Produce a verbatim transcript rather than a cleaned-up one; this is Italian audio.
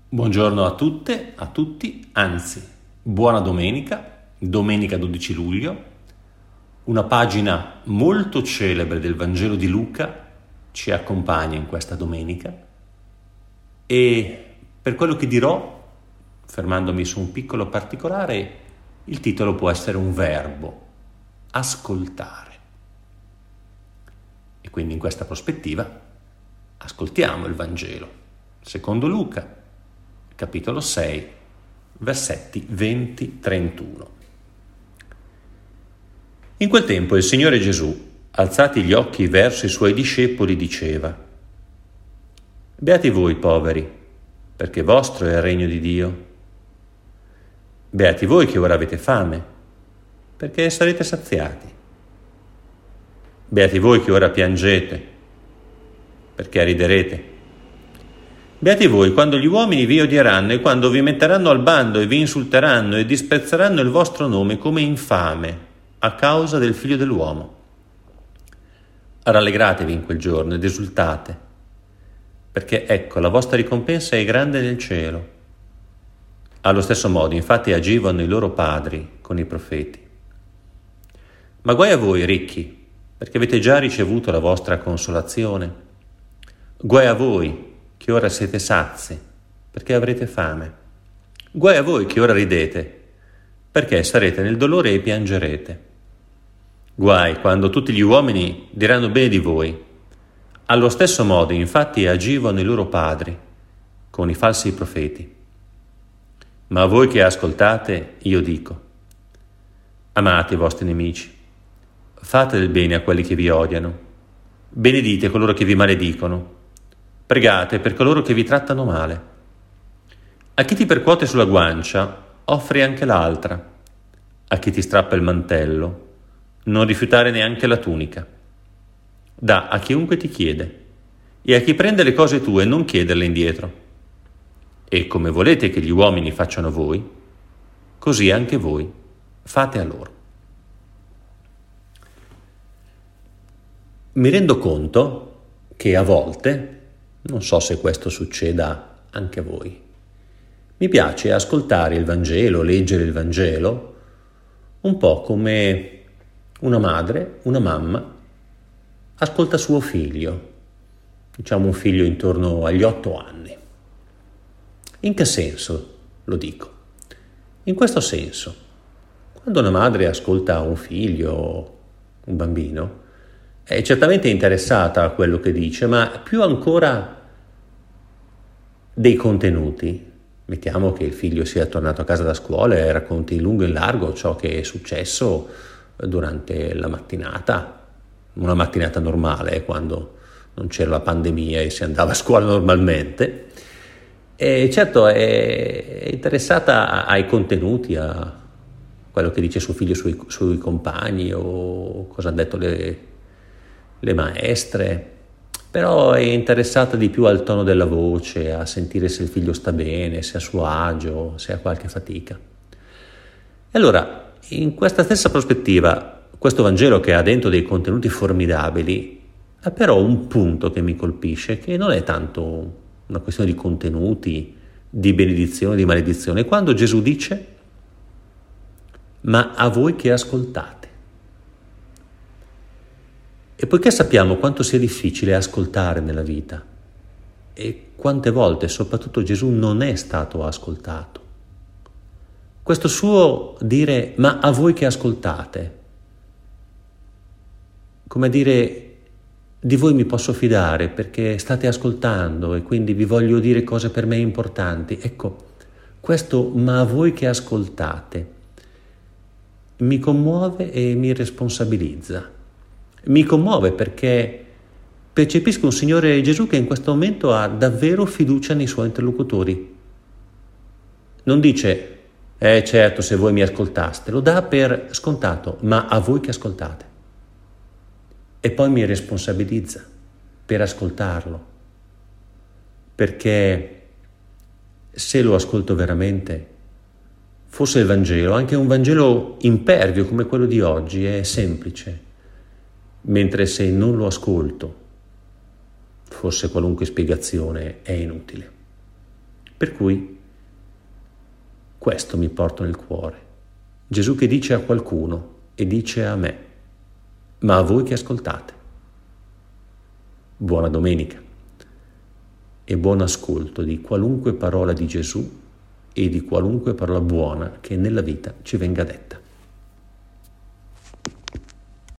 Buongiorno a tutte, a tutti, anzi, buona domenica, domenica dodici luglio. Una pagina molto celebre del Vangelo di Luca ci accompagna in questa domenica e per quello che dirò, fermandomi su un piccolo particolare, il titolo può essere un verbo, ascoltare. E quindi in questa prospettiva ascoltiamo il Vangelo, secondo Luca, capitolo sei, versetti venti trentuno. In quel tempo il Signore Gesù, alzati gli occhi verso i suoi discepoli, diceva: Beati voi poveri, perché vostro è il regno di Dio. Beati voi che ora avete fame, perché sarete saziati. Beati voi che ora piangete, perché riderete. Beati voi quando gli uomini vi odieranno e quando vi metteranno al bando e vi insulteranno e disprezzeranno il vostro nome come infame a causa del Figlio dell'uomo. Rallegratevi in quel giorno ed esultate, perché ecco la vostra ricompensa è grande nel cielo. Allo stesso modo infatti agivano i loro padri con i profeti. Ma guai a voi ricchi, perché avete già ricevuto la vostra consolazione. Guai a voi che ora siete sazi, perché avrete fame. Guai a voi che ora ridete, perché sarete nel dolore e piangerete. Guai quando tutti gli uomini diranno bene di voi. Allo stesso modo, infatti, agivano i loro padri con i falsi profeti. Ma a voi che ascoltate, io dico: amate i vostri nemici, fate del bene a quelli che vi odiano, benedite coloro che vi maledicono, pregate per coloro che vi trattano male. A chi ti percuote sulla guancia, offri anche l'altra. A chi ti strappa il mantello, non rifiutare neanche la tunica. Dà a chiunque ti chiede, e a chi prende le cose tue non chiederle indietro. E come volete che gli uomini facciano a voi, così anche voi fate a loro. Mi rendo conto che a volte, non so se questo succeda anche a voi, mi piace ascoltare il Vangelo, leggere il Vangelo, un po' come una madre, una mamma, ascolta suo figlio, diciamo un figlio intorno agli otto anni. In che senso lo dico? In questo senso, quando una madre ascolta un figlio, un bambino, è certamente interessata a quello che dice, ma più ancora dei contenuti. Mettiamo che il figlio sia tornato a casa da scuola e racconti in lungo e in largo ciò che è successo durante la mattinata, una mattinata normale, quando non c'era la pandemia e si andava a scuola normalmente. E certo è interessata ai contenuti, a quello che dice suo figlio sui, sui compagni o cosa hanno detto le, le maestre, però è interessata di più al tono della voce, a sentire se il figlio sta bene, se è a suo agio, se ha qualche fatica. E allora, in questa stessa prospettiva, questo Vangelo, che ha dentro dei contenuti formidabili, ha però un punto che mi colpisce, che non è tanto una questione di contenuti, di benedizione, di maledizione. Quando Gesù dice: ma a voi che ascoltate. E poiché sappiamo quanto sia difficile ascoltare nella vita e quante volte soprattutto Gesù non è stato ascoltato, questo suo dire ma a voi che ascoltate, come dire di voi mi posso fidare perché state ascoltando e quindi vi voglio dire cose per me importanti. Ecco, questo ma a voi che ascoltate mi commuove e mi responsabilizza. Mi commuove perché percepisco un Signore Gesù che in questo momento ha davvero fiducia nei suoi interlocutori. Non dice, eh certo se voi mi ascoltaste, lo dà per scontato, ma a voi che ascoltate. E poi mi responsabilizza per ascoltarlo, perché se lo ascolto veramente, forse il Vangelo, anche un Vangelo impervio come quello di oggi, è semplice, mentre se non lo ascolto, forse qualunque spiegazione è inutile. Per cui questo mi porto nel cuore. Gesù che dice a qualcuno e dice a me, ma a voi che ascoltate. Buona domenica e buon ascolto di qualunque parola di Gesù e di qualunque parola buona che nella vita ci venga detta.